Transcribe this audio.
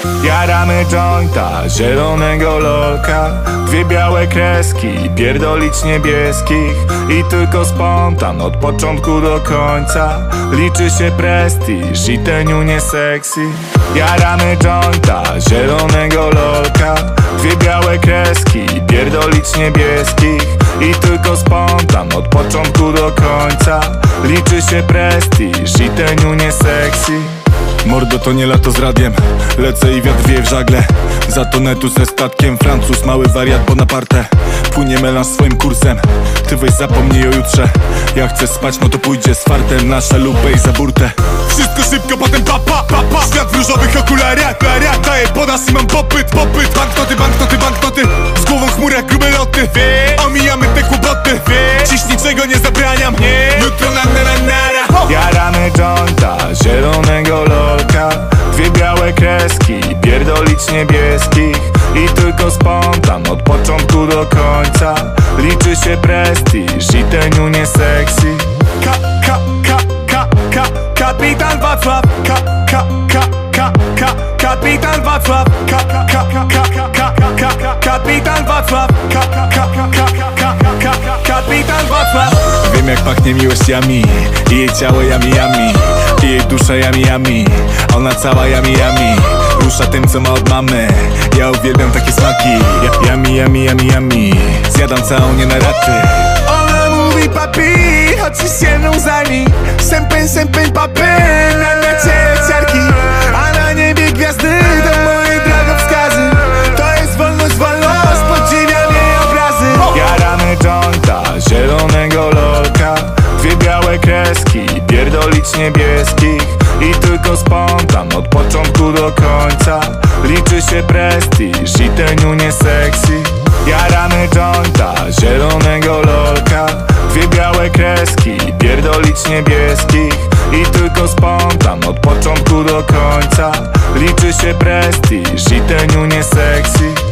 Jaramy jointa, zielonego lolka, dwie białe kreski, pierdolić niebieskich. I tylko spontan od początku do końca. Liczy się prestiż i teniu nie sexy. Jaramy jointa, zielonego lolka, dwie białe kreski, pierdolić niebieskich. I tylko spontan od początku do końca. Liczy się prestiż i teniu nie sexy. Mordo, to nie lato z radiem, lecę i wiatr wieje w żagle. Za tonetu ze statkiem, Francuz, mały wariat Bonaparte. Płynie melanż swoim kursem, ty weź zapomnij o jutrze. Jak chcesz spać, no to pójdzie z fartem na szalupę i za burtę. Wszystko szybko, potem papa. Świat w różowych okularach, daję podaż i mam popyt. Banknoty, z głową chmur jak grube loty. Omijamy te kłopoty, dziś niczego nie zabraniam. Jutro nara. Jaramy jointa, zielonego lolka, dwie białe kreski, pierdolić niebieskich. I tylko spontan od początku do końca. Liczy się prestiż i teniu nie sexy. Kapitan Wacław, Kapitan Wacław, Kapitan Wacław, Kapitan Wacław. Wiem jak pachnie miłościami i jej ciało yummy yummy, i jej dusza yummy yummy, ona cała yummy yummy. Rusza tym co ma od mamy, ja uwielbiam takie smaki. Yummy, zjadam całą nie na raty. Ona mówi papi, choć się mną zajmij. Sępeń papy, na ciele ciarki, a na niebie gwiazdy to moje drogowskazy. To jest wolność, podziwiam jej obrazy. Jaramy jointa, zielonego lolka, dwie białe kreski, pierdolić niebieskich. I tylko spontan od początku do końca. Liczy się prestiż i teniu nie sexy. Jaramy jointa, zielonego lolka, dwie białe kreski, pierdolić niebieskich. I tylko spontan od początku do końca. Liczy się prestiż i teniu nie sexy.